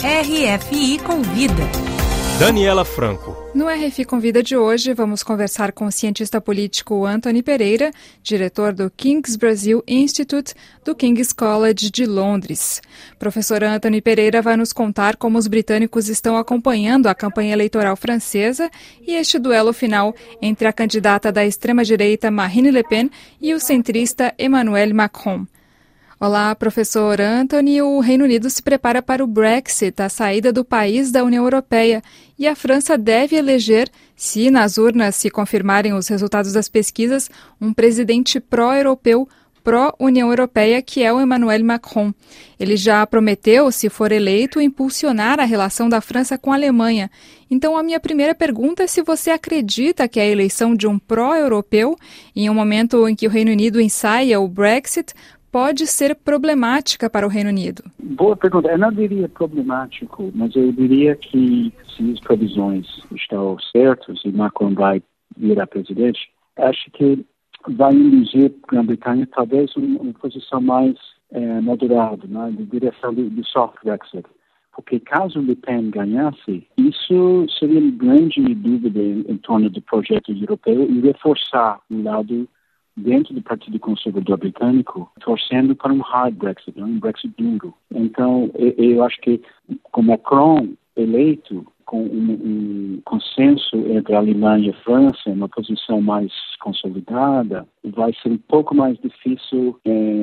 RFI Convida. Daniela Franco. No RFI Convida de hoje, vamos conversar com o cientista político Anthony Pereira, diretor do King's Brazil Institute do King's College de Londres. Professor Anthony Pereira vai nos contar como os britânicos estão acompanhando a campanha eleitoral francesa e este duelo final entre a candidata da extrema-direita Marine Le Pen e o centrista Emmanuel Macron. Olá, professor Anthony. O Reino Unido se prepara para o Brexit, a saída do país da União Europeia, e a França deve eleger, se nas urnas se confirmarem os resultados das pesquisas, um presidente pró-europeu, pró-União Europeia, que é o Emmanuel Macron. Ele já prometeu, se for eleito, impulsionar a relação da França com a Alemanha. Então, a minha primeira pergunta é se você acredita que a eleição de um pró-europeu, em um momento em que o Reino Unido ensaia o Brexit, pode ser problemática para o Reino Unido? Boa pergunta. Eu não diria problemático, mas eu diria que se as previsões estão certas e Macron vai virar presidente, acho que vai induzir a Grã-Bretanha talvez uma posição mais moderada, né, de direção do soft Brexit. Porque caso Le Pen ganhasse, isso seria uma grande dúvida em torno do projeto europeu e reforçar o lado dentro do Partido Conservador Britânico, torcendo para um hard Brexit, um Brexit duro. Então, eu acho que com Macron eleito, com um consenso entre a Alemanha e a França, uma posição mais consolidada, vai ser um pouco mais difícil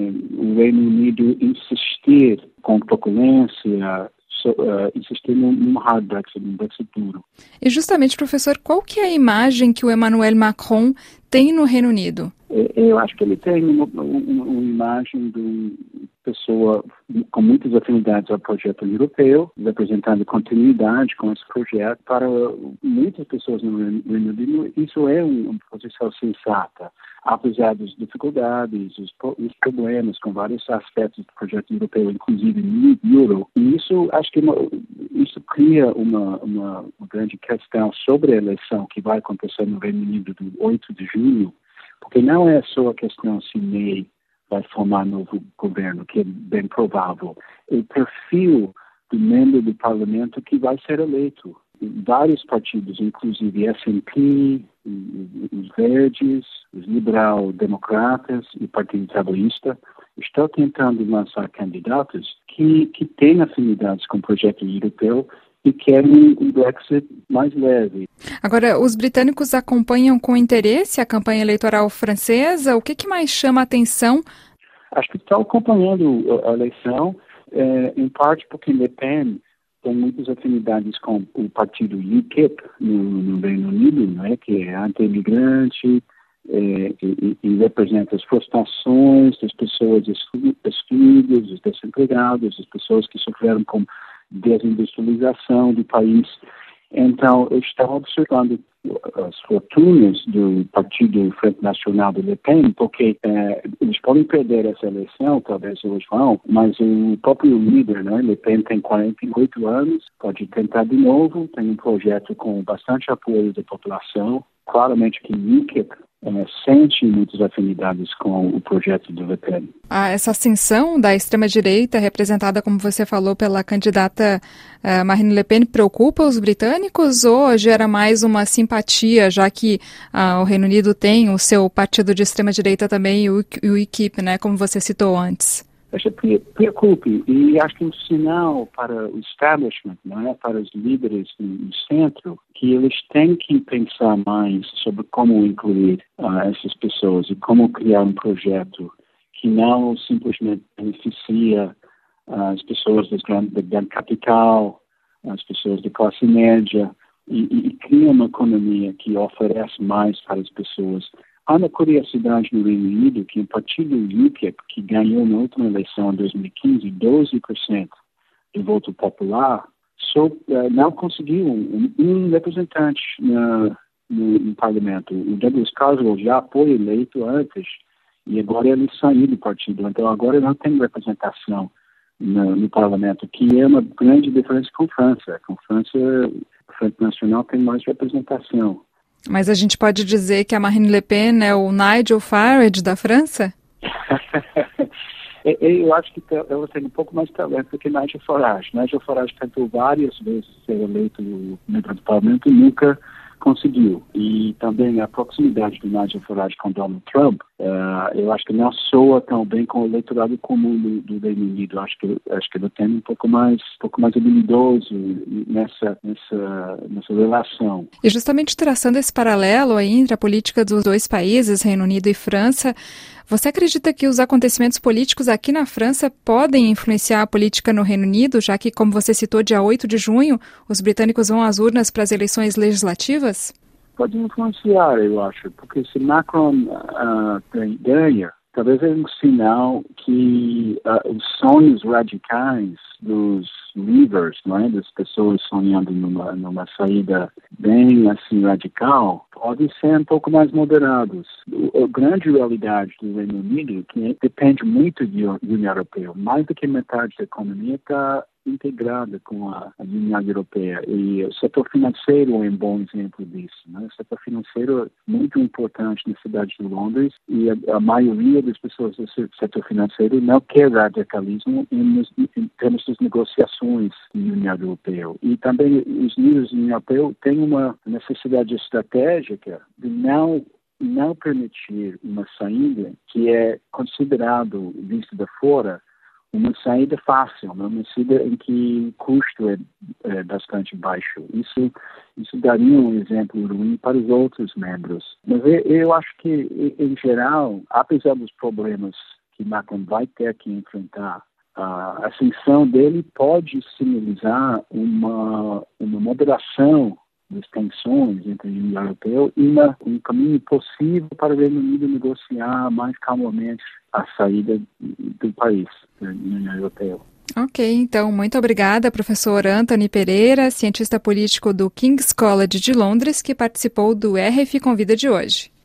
o Reino Unido insistir com truculência, insistir num hard Brexit, num Brexit duro. E justamente, professor, qual que é a imagem que o Emmanuel Macron tem no Reino Unido? Eu acho que ele tem uma imagem de uma pessoa com muitas afinidades ao projeto europeu, representando continuidade com esse projeto. Para muitas pessoas no Reino Unido, isso é uma posição sensata, apesar das dificuldades, os problemas com vários aspectos do projeto europeu, inclusive no euro. E isso, acho que isso cria uma grande questão sobre a eleição que vai acontecer no Reino Unido do 8 de junho, porque não é só a questão se May vai formar novo governo, que é bem provável. O perfil do membro do parlamento que vai ser eleito. Vários partidos, inclusive SNP, os Verdes, os liberal-democratas e o Partido Trabalhista, estão tentando lançar candidatos que têm afinidades com o projeto europeu e querem um Brexit mais leve. Agora, os britânicos acompanham com interesse a campanha eleitoral francesa? O que mais chama a atenção? Acho que estão acompanhando a eleição, em parte porque Le Pen tem muitas afinidades com o partido UKIP no Reino Unido, né, que é anti-imigrante e representa as frustrações das pessoas excluídas, dos desempregados, das pessoas que sofreram com desindustrialização do país. Então, estão observando as fortunas do Partido Frente Nacional de Le Pen, porque eles podem perder essa eleição, talvez eles vão, mas o próprio líder, né, Le Pen tem 48 anos, pode tentar de novo, tem um projeto com bastante apoio da população. Claramente que o UKIP sente muitas afinidades com o projeto do Le Pen. Essa ascensão da extrema-direita, representada, como você falou, pela candidata Marine Le Pen, preocupa os britânicos ou gera mais uma simpatia, já que o Reino Unido tem o seu partido de extrema-direita também, o UKIP, né, como você citou antes? Acho que preocupe, e acho que um sinal para o establishment, não é, para os líderes no centro, que eles têm que pensar mais sobre como incluir essas pessoas e como criar um projeto que não simplesmente beneficia as pessoas do grande capital, as pessoas de classe média, e cria uma economia que oferece mais para as pessoas. Há uma curiosidade no Reino Unido que o partido UKIP, que ganhou na última eleição em 2015 12% do voto popular, não conseguiu um representante no parlamento. O Douglas Carswell já foi eleito antes e agora ele saiu do partido. Então agora não tem representação no parlamento, que é uma grande diferença com a França. Com a França, o Frente Nacional tem mais representação. Mas a gente pode dizer que a Marine Le Pen é o Nigel Farage da França? Eu acho que ela tem um pouco mais de talento do que Nigel Farage. Nigel Farage tentou várias vezes ser eleito no parlamento e nunca conseguiu. E também a proximidade do Nigel Farage com Donald Trump, eu acho que não soa tão bem com o eleitorado comum do Reino Unido. Acho que ele tem um pouco mais habilidoso nessa relação. E justamente traçando esse paralelo aí entre a política dos dois países, Reino Unido e França, você acredita que os acontecimentos políticos aqui na França podem influenciar a política no Reino Unido, já que, como você citou, dia 8 de junho, os britânicos vão às urnas para as eleições legislativas? Pode influenciar, eu acho, porque se Macron ganha, talvez é um sinal que os sonhos radicais dos leaders, não é? Das pessoas sonhando numa saída bem assim radical, podem ser um pouco mais moderados. A grande realidade do Reino Unido que depende muito da União Europeia. Mais do que metade da economia está integrada com a União Europeia. E o setor financeiro é um bom exemplo disso. Né? O setor financeiro é muito importante na cidade de Londres e a maioria das pessoas do setor financeiro não quer radicalismo em termos das negociações na União Europeia. E também os líderes da União Europeia têm uma necessidade estratégica de não permitir uma saída que é considerado, visto de fora, uma saída fácil, uma saída em que o custo é bastante baixo. Isso daria um exemplo ruim para os outros membros. Mas eu acho que, em geral, apesar dos problemas que Macron vai ter que enfrentar, a ascensão dele pode sinalizar uma moderação das tensões entre a União Europeia e um caminho possível para o Reino Unido negociar mais calmamente a saída do país, da União Europeia. Ok, então, muito obrigada, professor Anthony Pereira, cientista político do King's College de Londres, que participou do RFI Convida de hoje.